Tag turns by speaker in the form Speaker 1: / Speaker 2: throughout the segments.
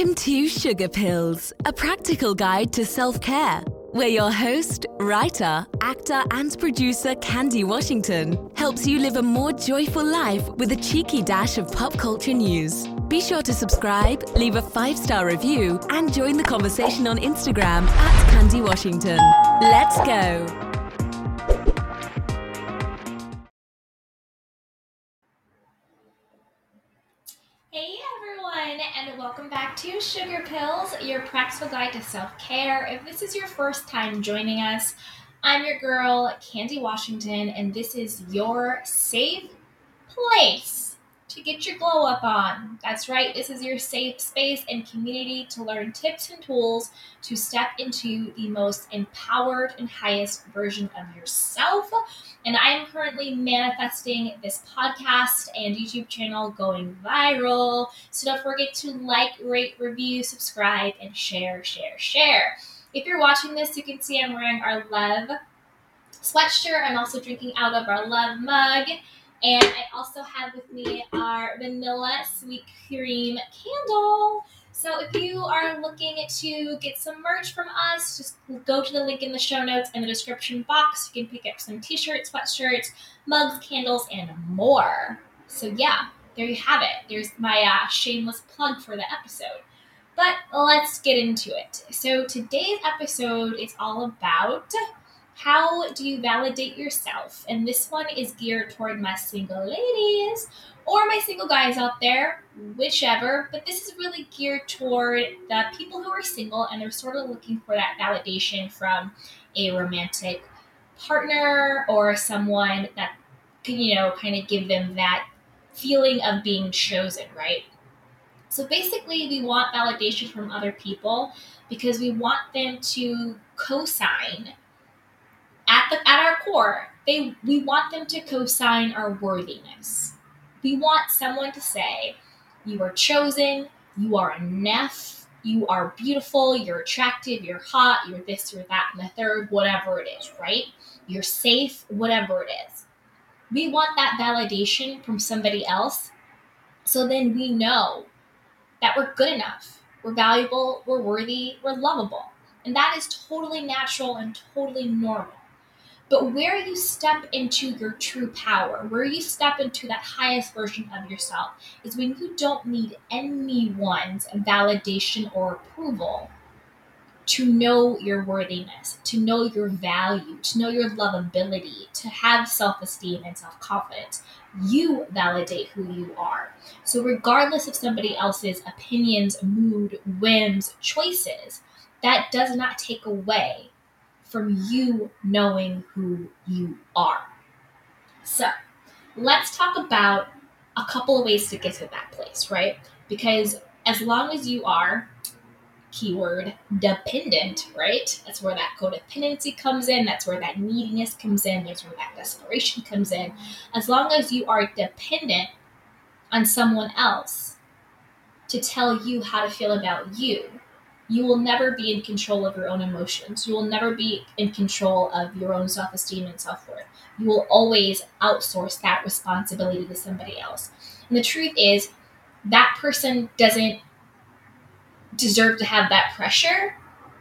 Speaker 1: Welcome to Sugar Pills, a practical guide to self-care, where your host, writer, actor, and producer Candy Washington helps you live a more joyful life with a cheeky dash of pop culture news. Be sure to subscribe, leave a 5-star review, and join the conversation on Instagram at Candy Washington. Let's go!
Speaker 2: Hey everyone, and welcome back to Sugar Pills, your practical guide to self-care. If this is your first time joining us, I'm your girl, Candy Washington, and this is your safe place to get your glow up on. That's right, this is your safe space and community to learn tips and tools to step into the most empowered and highest version of yourself. And I am currently manifesting this podcast and YouTube channel going viral. So don't forget to like, rate, review, subscribe, and share. If you're watching this, you can see I'm wearing our Love sweatshirt. I'm also drinking out of our Love mug. And I also have with me our vanilla sweet cream candle. So if you are looking to get some merch from us, just go to the link in the show notes and the description box. You can pick up some t-shirts, sweatshirts, mugs, candles, and more. So yeah, there you have it. There's my shameless plug for the episode. But let's get into it. So today's episode is all about how do you validate yourself? And this one is geared toward my single ladies or my single guys out there, whichever. But this is really geared toward the people who are single and they're sort of looking for that validation from a romantic partner or someone that can, kind of give them that feeling of being chosen, right? So basically, we want validation from other people because we want them to co-sign. At our core, we want them to co-sign our worthiness. We want someone to say, you are chosen, you are enough, you are beautiful, you're attractive, you're hot, you're this, you're that, and the third, whatever it is, right? You're safe, whatever it is. We want that validation from somebody else, so then we know that we're good enough, we're valuable, we're worthy, we're lovable. And that is totally natural and totally normal. But where you step into your true power, where you step into that highest version of yourself, is when you don't need anyone's validation or approval to know your worthiness, to know your value, to know your lovability, to have self-esteem and self-confidence. You validate who you are. So regardless of somebody else's opinions, mood, whims, choices, that does not take away from you knowing who you are. So let's talk about a couple of ways to get to that place, right? Because as long as you are, keyword, dependent, right? That's where that codependency comes in. That's where that neediness comes in. That's where that desperation comes in. As long as you are dependent on someone else to tell you how to feel about you, you will never be in control of your own emotions. You will never be in control of your own self-esteem and self-worth. You will always outsource that responsibility to somebody else. And the truth is, that person doesn't deserve to have that pressure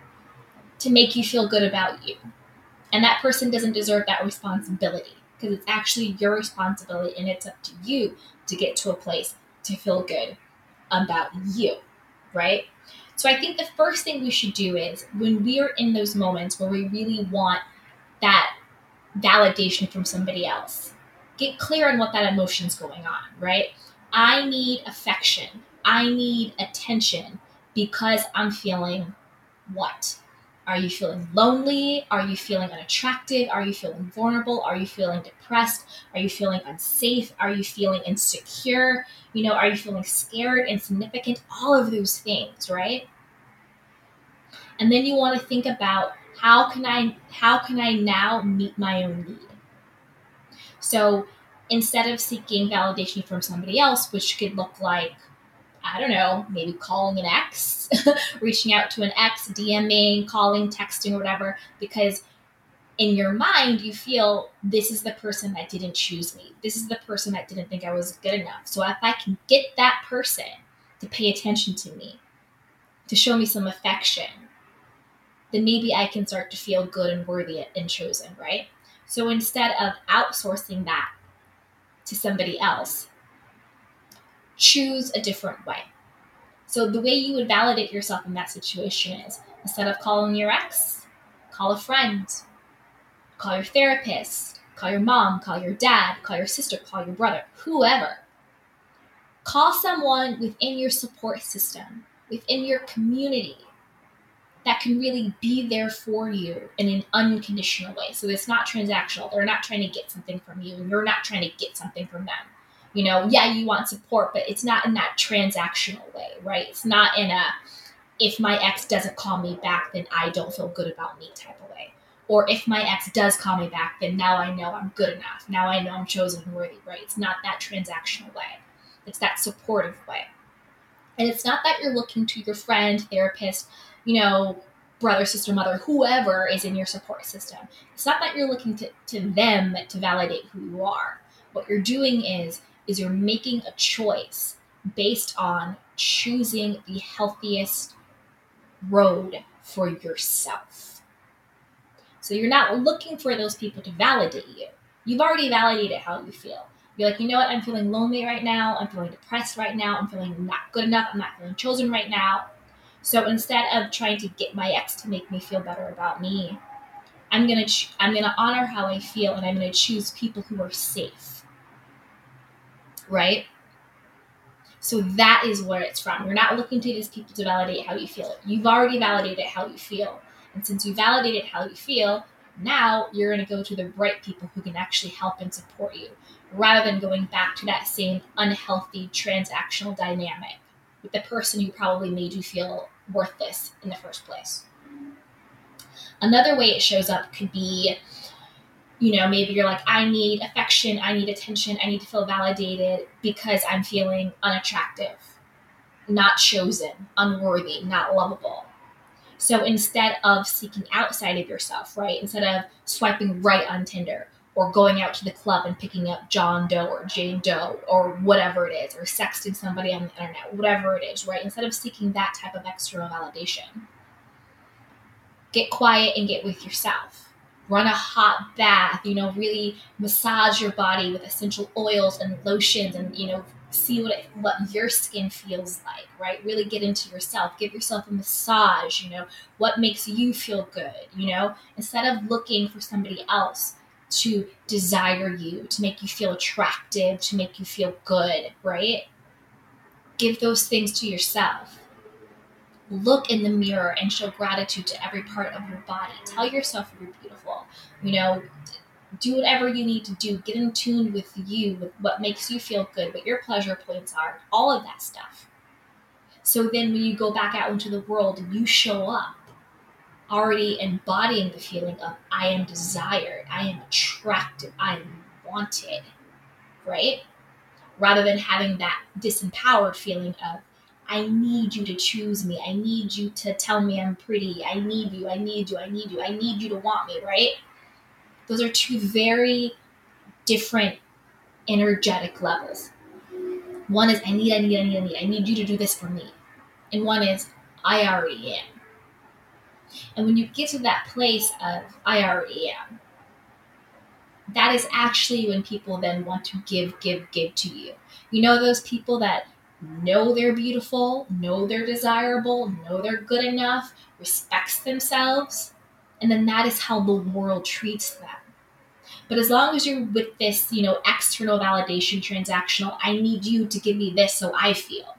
Speaker 2: to make you feel good about you. And that person doesn't deserve that responsibility because it's actually your responsibility and it's up to you to get to a place to feel good about you, right? So I think the first thing we should do is when we are in those moments where we really want that validation from somebody else, get clear on what that emotion's going on, right? I need affection. I need attention because I'm feeling what? Are you feeling lonely? Are you feeling unattractive? Are you feeling vulnerable? Are you feeling depressed? Are you feeling unsafe? Are you feeling insecure? Are you feeling scared, insignificant? All of those things, right? And then you want to think about how can I now meet my own need? So instead of seeking validation from somebody else, which could look like, I don't know, maybe calling an ex, reaching out to an ex, DMing, calling, texting, or whatever, because in your mind, you feel this is the person that didn't choose me. This is the person that didn't think I was good enough. So if I can get that person to pay attention to me, to show me some affection, then maybe I can start to feel good and worthy and chosen, right? So instead of outsourcing that to somebody else, choose a different way. So the way you would validate yourself in that situation is, instead of calling your ex, call a friend, call your therapist, call your mom, call your dad, call your sister, call your brother, whoever. Call someone within your support system, within your community, that can really be there for you in an unconditional way. So it's not transactional. They're not trying to get something from you, and you're not trying to get something from them. Yeah, you want support, but it's not in that transactional way, right? It's not in a, if my ex doesn't call me back, then I don't feel good about me type of way. Or if my ex does call me back, then now I know I'm good enough. Now I know I'm chosen and worthy, right? It's not that transactional way. It's that supportive way. And it's not that you're looking to your friend, therapist, brother, sister, mother, whoever is in your support system. It's not that you're looking to them to validate who you are. What you're doing is you're making a choice based on choosing the healthiest road for yourself. So you're not looking for those people to validate you. You've already validated how you feel. You're like, you know what? I'm feeling lonely right now. I'm feeling depressed right now. I'm feeling not good enough. I'm not feeling chosen right now. So instead of trying to get my ex to make me feel better about me, I'm gonna honor how I feel, and I'm gonna choose people who are safe, right? So that is where it's from. You're not looking to these people to validate how you feel. You've already validated how you feel, and since you validated how you feel, now you're gonna go to the right people who can actually help and support you, rather than going back to that same unhealthy transactional dynamic with the person who probably made you feel worthless in the first place. Another way it shows up could be, maybe you're like, I need affection, I need attention, I need to feel validated because I'm feeling unattractive, not chosen, unworthy, not lovable. So instead of seeking outside of yourself, right? Instead of swiping right on Tinder, or going out to the club and picking up John Doe or Jane Doe or whatever it is, or sexting somebody on the internet, whatever it is, right? Instead of seeking that type of external validation, get quiet and get with yourself. Run a hot bath, really massage your body with essential oils and lotions, and, see what your skin feels like, right? Really get into yourself. Give yourself a massage, what makes you feel good, instead of looking for somebody else to desire you, to make you feel attractive, to make you feel good, right? Give those things to yourself. Look in the mirror and show gratitude to every part of your body. Tell yourself you're beautiful. Do whatever you need to do. Get in tune with you, with what makes you feel good, what your pleasure points are, all of that stuff. So then when you go back out into the world, you show up already embodying the feeling of, I am desired, I am attractive, I am wanted, right? Rather than having that disempowered feeling of, I need you to choose me, I need you to tell me I'm pretty, I need you, I need you, I need you, I need you to want me, right? Those are two very different energetic levels. One is, I need you to do this for me. And one is, I already am. And when you get to that place of, I already am, that is actually when people then want to give to you. Those people that know they're beautiful, know they're desirable, know they're good enough, respects themselves, and then that is how the world treats them. But as long as you're with this, external validation, transactional, I need you to give me this so I feel,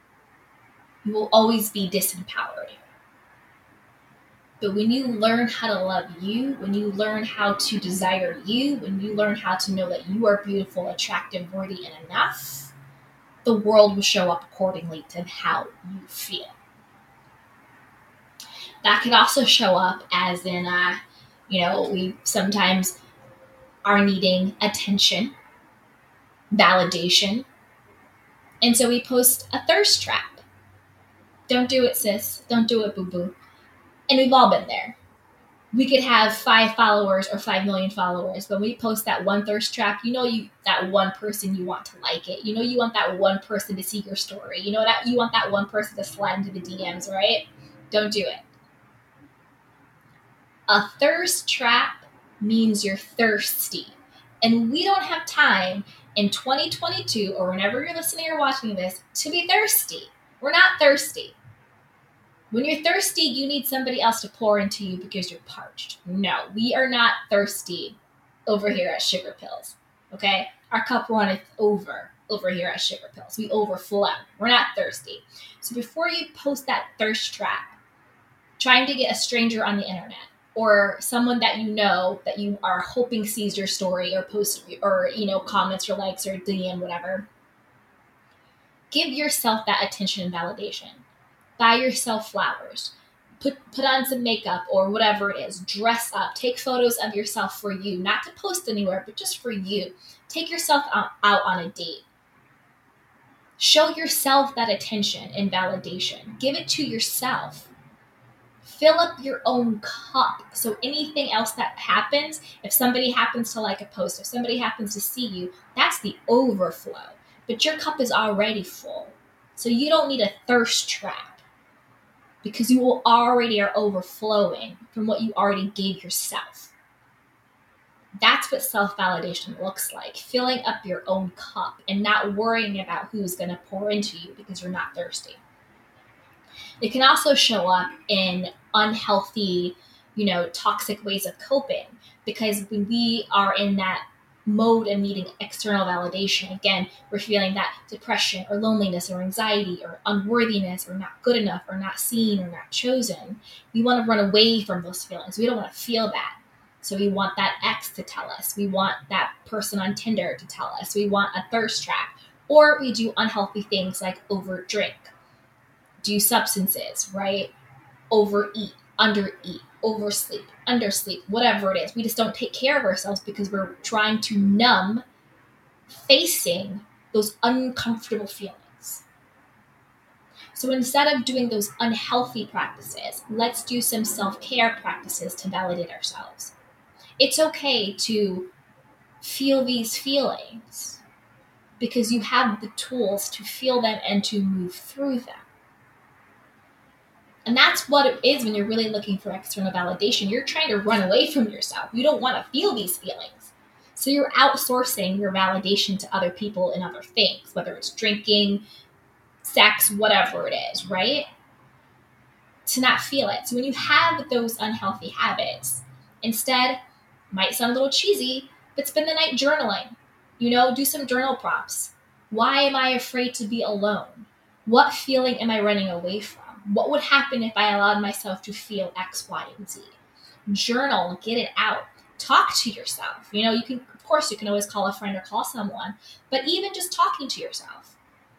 Speaker 2: you will always be disempowered. But when you learn how to love you, when you learn how to desire you, when you learn how to know that you are beautiful, attractive, worthy, and enough, the world will show up accordingly to how you feel. That can also show up as in, we sometimes are needing attention, validation, and so we post a thirst trap. Don't do it, sis. Don't do it, boo-boo. And we've all been there. We could have 5 followers or 5 million followers. When we post that one thirst trap, that one person you want to like it. You want that one person to see your story. That you want that one person to slide into the DMs, right? Don't do it. A thirst trap means you're thirsty. And we don't have time in 2022 or whenever you're listening or watching this to be thirsty. We're not thirsty. When you're thirsty, you need somebody else to pour into you because you're parched. No, we are not thirsty over here at Sugar Pills, okay? Our cup runneth over here at Sugar Pills. We overflow. We're not thirsty. So before you post that thirst trap, trying to get a stranger on the internet or someone that you are hoping sees your story or post or, comments or likes or DM, whatever, give yourself that attention and validation. Buy yourself flowers, put on some makeup or whatever it is, dress up, take photos of yourself for you, not to post anywhere, but just for you. Take yourself out on a date. Show yourself that attention and validation. Give it to yourself. Fill up your own cup. So anything else that happens, if somebody happens to like a post, if somebody happens to see you, that's the overflow. But your cup is already full. So you don't need a thirst trap. Because you already are overflowing from what you already gave yourself. That's what self-validation looks like. Filling up your own cup and not worrying about who's going to pour into you because you're not thirsty. It can also show up in unhealthy, toxic ways of coping. Because when we are in that mode of needing external validation, again, we're feeling that depression or loneliness or anxiety or unworthiness or not good enough or not seen or not chosen. We want to run away from those feelings. We don't want to feel that. So we want that ex to tell us. We want that person on Tinder to tell us. We want a thirst trap. Or we do unhealthy things like overdrink, do substances, right? Overeat, undereat, oversleep, undersleep, whatever it is. We just don't take care of ourselves because we're trying to numb facing those uncomfortable feelings. So instead of doing those unhealthy practices, let's do some self-care practices to validate ourselves. It's okay to feel these feelings because you have the tools to feel them and to move through them. And that's what it is when you're really looking for external validation. You're trying to run away from yourself. You don't want to feel these feelings. So you're outsourcing your validation to other people and other things, whether it's drinking, sex, whatever it is, right? To not feel it. So when you have those unhealthy habits, instead, might sound a little cheesy, but spend the night journaling. Do some journal prompts. Why am I afraid to be alone? What feeling am I running away from? What would happen if I allowed myself to feel X, Y, and Z? Journal, get it out. Talk to yourself. You can always call a friend or call someone, but even just talking to yourself.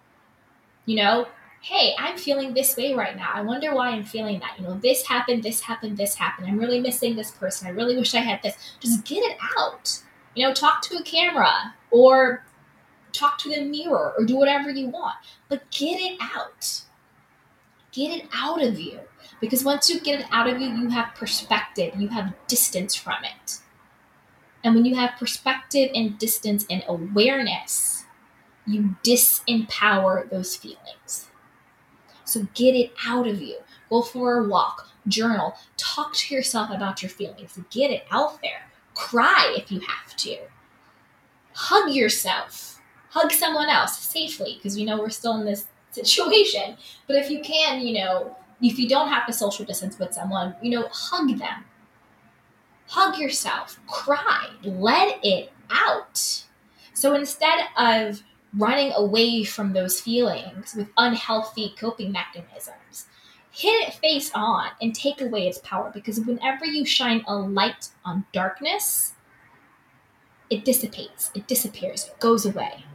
Speaker 2: Hey, I'm feeling this way right now. I wonder why I'm feeling that. This happened, this happened, this happened. I'm really missing this person. I really wish I had this. Just get it out. Talk to a camera or talk to the mirror or do whatever you want, but get it out. Get it out of you. Because once you get it out of you, you have perspective. You have distance from it. And when you have perspective and distance and awareness, you disempower those feelings. So get it out of you. Go for a walk. Journal. Talk to yourself about your feelings. Get it out there. Cry if you have to. Hug yourself. Hug someone else safely because we're still in this situation. But if you can, if you don't have to social distance with someone, hug them. Hug yourself. Cry. Let it out. So instead of running away from those feelings with unhealthy coping mechanisms, hit it face on and take away its power, because whenever you shine a light on darkness, it dissipates, it disappears, it goes away.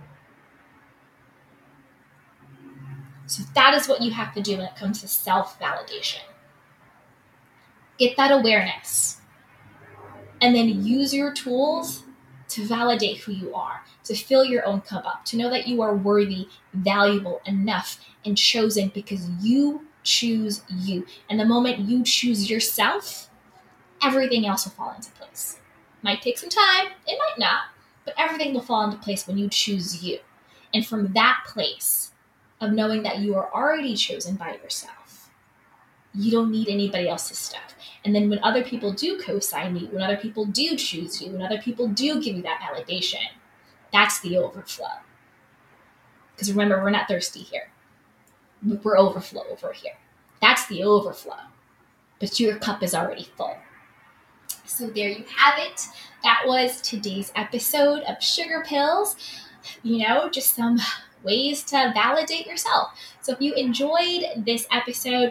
Speaker 2: So that is what you have to do when it comes to self-validation. Get that awareness and then use your tools to validate who you are, to fill your own cup up, to know that you are worthy, valuable, enough, and chosen because you choose you. And the moment you choose yourself, everything else will fall into place. Might take some time, it might not, but everything will fall into place when you choose you. And from that place of knowing that you are already chosen by yourself, you don't need anybody else's stuff. And then when other people do co-sign you, when other people do choose you, when other people do give you that validation, that's the overflow. Because remember, we're not thirsty here. We're overflow over here. That's the overflow. But your cup is already full. So there you have it. That was today's episode of Sugar Pills. Just some ways to validate yourself. So if you enjoyed this episode,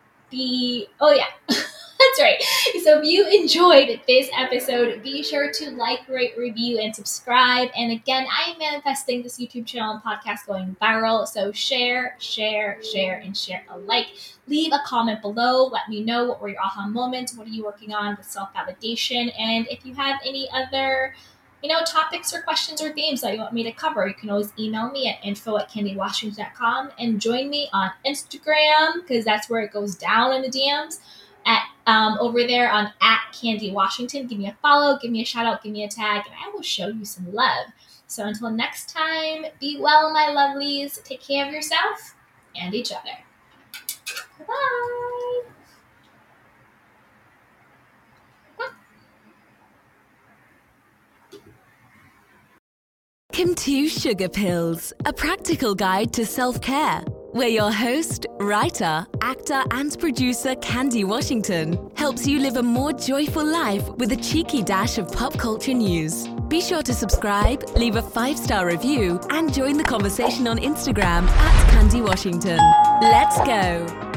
Speaker 2: that's right. So if you enjoyed this episode, be sure to like, rate, review, and subscribe. And again, I am manifesting this YouTube channel and podcast going viral. So share, and share alike. Leave a comment below. Let me know, what were your aha moments? What are you working on with self-validation? And if you have any other topics or questions or themes that you want me to cover, you can always email me at info@candywashington.com and join me on Instagram, because that's where it goes down in the DMs. Over there on @CandyWashington. Give me a follow, give me a shout out, give me a tag, and I will show you some love. So until next time, be well, my lovelies. Take care of yourself and each other. Bye.
Speaker 1: Welcome to Sugar Pills, a practical guide to self-care, where your host, writer, actor, and producer Candy Washington helps you live a more joyful life with a cheeky dash of pop culture news. Be sure to subscribe, leave a 5-star review, and join the conversation on Instagram @Candy Washington. Let's go!